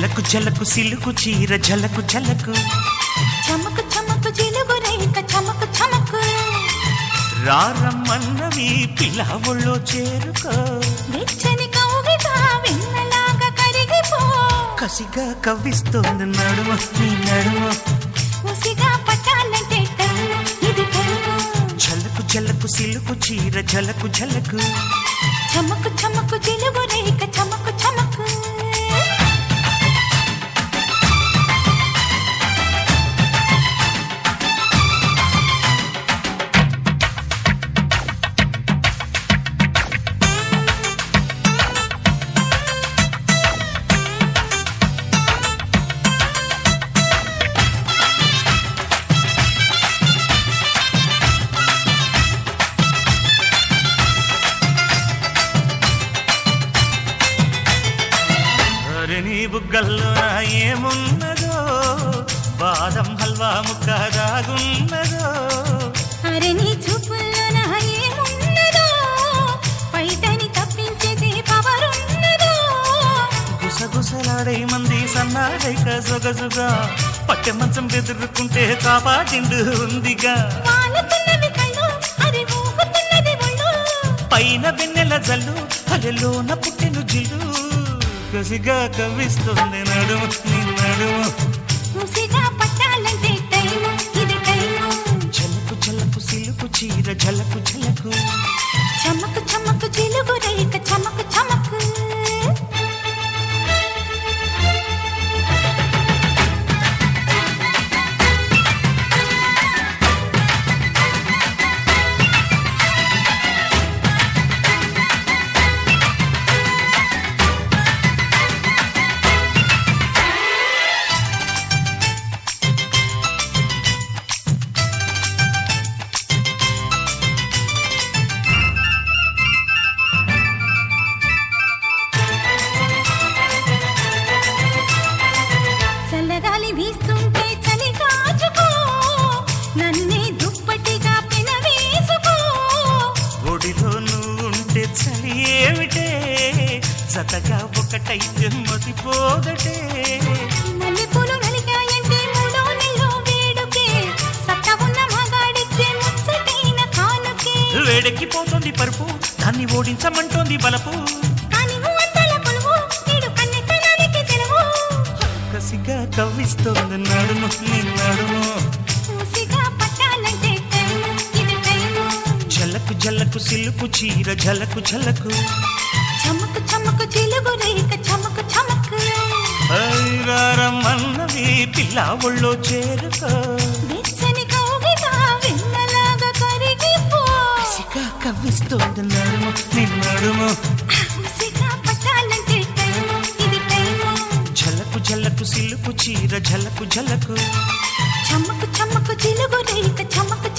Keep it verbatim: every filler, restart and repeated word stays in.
జలకు జలకు సిలుకు చీర జలకు జలకు చమకు చమకు జిలుగు రేఖ చమకు చమకు రారమ్మన్నవి పిల్లవొళ్ళో చేరుకో వెచ్చని కౌగిట వెన్నలాగా కరిగిపో కసిగా కవ్విస్తోంది నడుము నీ నడుము ఉసిగా పట్టాలంటే టైము ఇది టైము జలకు జలకు సిలుకు చీర జలకు జలకు చమకు చమకు జిలుగు రేఖ చమకు చమకు నీ బుగ్గల్లో ఏమున్నదో బాదం హల్వా ముక్క దాగున్నదో అరే నీ చూపుల్లో ఏమున్నదో పైటని తప్పించేది పవరున్నదో గుసగుసలాడే మంది సన్నాడైక సొగసుగా పట్టె మంచం బెదురుకుంటే కాపాటిండు ఉందిగా వాలుతున్నది కళ్ళు అది ఊగుతున్నది ఒళ్ళు పైన వెన్నెల జల్లు అరెలోన పుట్టెను జిల్లు కసిగా కవ్విస్తుంది నడుము నీ నడుము ఉసిగా పట్టాలంటే టైము ఇది టైము జలకు జలకు సిలుకు చీర జలకు జలకు చమకు చమకు జిలుగు రేఖ చమకు చమకు చల్లగాలి వీస్తుంటే చలి కాచుకో నన్నే దుప్పటిగా పెనవేసుకో ఒడిలో నువ్వుంటే చలి ఏమిటే జతగా ఒకటైతే మతిపోదటే మల్లెపూలు నలిగాయంటే మూడో నెలలో వేడుకే సత్తా ఉన్న మగాడిచ్చే ముచ్చటైన కానుకే వేడెక్కిపోతుంది పరుపు దాన్ని ఓడించమంటోంది బలపు కానీ వంటల కొలువు నీడు కన్నెత్తనానికి తెలవు కసిగా కవ్విస్తోంది నడుము నీ నడుము ఉసిగా పట్టాలంటే టైము ఇది టైము జలకు జలకు సిలుకు చీర జలకు జలకు చమకు చమకు జిలుగు రేఖ చమకు చమకు ఐరారమ్మన్నవి పిల్ల ఒళ్ళో చేరుకో వెచ్చని కౌగిట వెన్నలాగా కరిగిపో కసిగా కవ్విస్తోంది నడుము నీ నడుము ఉసిగా పట్టాలంటే టైము ఇది టైము జలకు జలకు సిలుకు చీర జలకు జలకు చమకు చమకు జిలుగు రేఖ చమకు